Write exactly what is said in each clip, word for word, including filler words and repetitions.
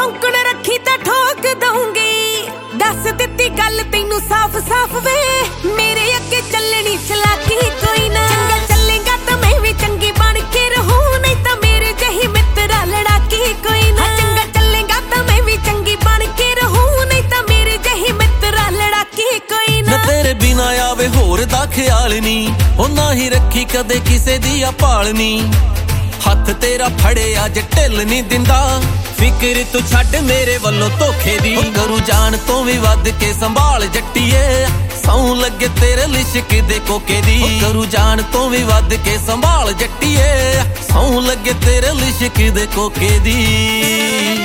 ਸੌਂਕਣ ਰੱਖੀ ਤਾਂ ਠੋਕ ਦਊਂਗੀ। ਦੱਸ ਦਿੱਤੀ ਗੱਲ ਤੈਨੂੰ ਸਾਫ਼ ਸਾਫ਼ ਵੇ, ਮੇਰੇ ਅੱਗੇ ਚੱਲਣੀ ਚਲਾਕੀ ਕੋਈ ਨਾ। ਚੰਗਾ ਚੱਲੇਗਾ ਤਾਂ ਮੈਂ ਵੀ ਚੰਗੀ ਬਣ ਕੇ ਰਹੂੰ, ਨਹੀਂ ਤਾਂ ਮੇਰੇ ਜਿਹੀ ਮਿੱਤਰਾ ਲੜਾਕੀ ਕੋਈ ਨਾ। ਚੰਗਾ ਚੱਲੇਗਾ ਤਾਂ ਮੈਂ ਵੀ ਚੰਗੀ ਬਣ ਕੇ ਰਹੂੰ, ਨਹੀਂ ਤਾਂ ਮੇਰੇ ਜਿਹੀ ਮਿੱਤਰਾ ਲੜਾਕੀ ਕੋਈ ਨਾ। ਤੇਰੇ ਬਿਨਾ ਆਵੇ ਹੋਰ ਦਾ ਖਿਆਲ ਨੀ, ਉਹ ਨਾ ਹੀ ਰੱਖੀ ਕਦੇ ਕਿਸੇ ਦੀ ਆ ਭਾਲਨੀ। ਹੱਥ ਤੇਰਾ ਫੜਿਆ ਜੇ ਢਿੱਲ ਨੀ ਦਿੰਦਾ, ਫਿਕਰ ਤੂੰ ਛੱਡ ਮੇਰੇ ਵੱਲੋਂ ਧੋਖੇ ਦੀ। ਕਰੂ ਜਾਣ ਤੋਂ ਵੀ ਵੱਧ ਕੇ ਸੰਭਾਲ ਜੱਟੀਏ, ਸੌਂ ਲੱਗੇ ਤੇਰੇ ਲਿਸ਼ਕ ਦੇ ਕੋਕੇ ਦੀ। ਕਰੂ ਜਾਣ ਤੋਂ ਵੀ ਵੱਧ ਕੇ ਸੰਭਾਲ ਜੱਟੀਏ, ਸੌਂ ਲੱਗੇ ਤੇਰੇ ਲਿਸ਼ਕ ਦੇ ਕੋਕੇ ਦੀ।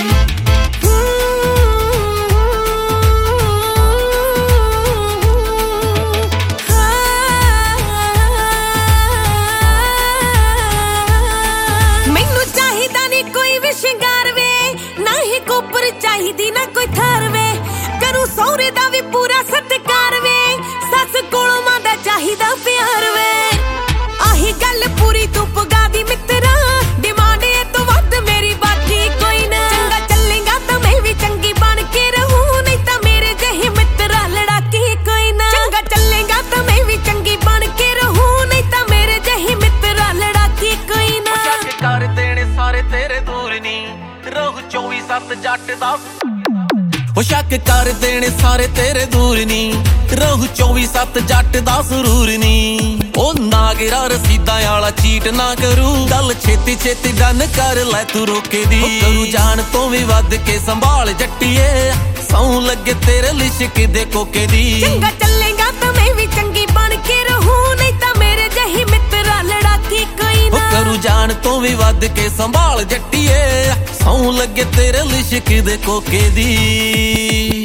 ਚਾਹੀਦੀ ਨਾ ਕੋਈ ਥਾਰ ਵੇ, ਕਰੂ ਸਹੁਰੇ ਦਾ ਵੀ ਪੂਰਾ ਸਤਿਕਾਰ ਵੇ, ਸੱਸ ਕੋਲੋਂ ਮਾਂ ਦਾ ਚਾਹੀਦਾ ਪਿਆਰ ਵੇ। ਆਹੀ ਗੱਲ ਪੂਰੀ ਤੂੰ ਪੁਗਾ ਦੀ ਮਿੱਤਰਾ, ਡਿਮਾਂਡ ਇਹ ਤੋਂ ਵੱਧ ਮੇਰੀ ਬਾਕੀ ਕੋਈ ਨਾ। ਚੰਗਾ ਚੱਲੇਗਾ ਤਾਂ ਮੈਂ ਵੀ ਚੰਗੀ ਬਣ ਕੇ ਰਹੂੰ, ਨਹੀਂ ਤਾਂ ਮੇਰੇ ਜਿਹੀ ਮਿੱਤਰਾ ਲੜਾਕੀ ਕੋਈ ਨਾ। ਚੰਗਾ ਚੱਲੇਗਾ ਤਾਂ ਮੈਂ ਵੀ ਚੰਗੀ ਬਣ ਕੇ ਰਹੂੰ, ਨਹੀਂ ਤਾਂ ਮੇਰੇ ਜਿਹੀ ਮਿੱਤਰਾ ਲੜਾਕੀ ਕੋਈ ਨਾ। ਚੱਕ ਕਰ ਦੇਣੇ ਸਾਰੇ ਤੇਰੇ ਦੂਰ ਨੀ, ਰਹੂ ਚੌਵੀ ਸੱਤ ਜੱਟ ਦਾ। ਉਹ ਸ਼ੱਕ ਕਰ ਦੇਣੇ ਸਾਰੇ ਤੇਰੇ ਦੂਰ ਨੀ, ਰਹੂ ਚੌਵੀ ਸੱਤ ਜੱਟ ਦਾ ਸਰੂਰ ਨੀ। ਉਹ ਨਾਗਰਾ ਰਸੀਦਾਂ ਵਾਲਾ ਚੀਟ ਨਾ ਕਰੂ, ਗੱਲ ਛੇਤੀ ਛੇਤੀ ਡਨ ਕਰ ਲੈ ਤੂੰ ਰੋਕੇ ਦੀ। ਕਰੂ ਜਾਣ ਤੋਂ ਵੀ ਵੱਧ ਕੇ ਸੰਭਾਲ ਜੱਟੀਏ, ਸੌਂ ਲੱਗੇ ਤੇਰੇ ਲਿਸ਼ਕ ਦੇ ਕੋਕੇ ਦੀ। ਚੰਗਾ ਚੱਲੇਗਾ ਤਾਂ ਮੈਂ ਵੀ ਚੰਗੀ ਬਣ ਕੇ ਰਹੂੰ, ਨਹੀਂ ਤਾਂ ਮੇਰੇ ਜਿਹੀ ਮਿੱਤਰਾ ਲੜਾਕੀ ਕੋਈ ਨਾ। ਕਰੂ ਜਾਣ ਤੋਂ ਵੀ ਵੱਧ ਕੇ ਸੰਭਾਲ ਜੱਟੀਏ, ਸੌਂ ਲੱਗੇ ਤੇਰੇ ਲਿਸ਼ਕ ਦੇ ਕੋਕੇ ਦੀ।